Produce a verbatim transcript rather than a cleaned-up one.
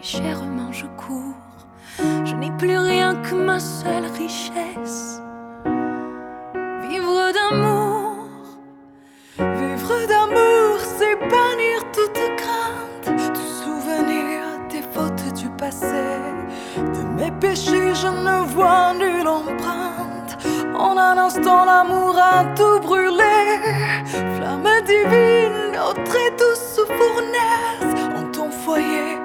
chèrement je cours. Je n'ai plus rien que ma seule richesse. Vivre d'amour, vivre d'amour, c'est bannir toute crainte, tout souvenir des fautes du passé. De mes péchés je ne vois nulle empreinte. En un instant l'amour a tout brûlé. Flamme divine, ô très douce fournaise, en ton foyer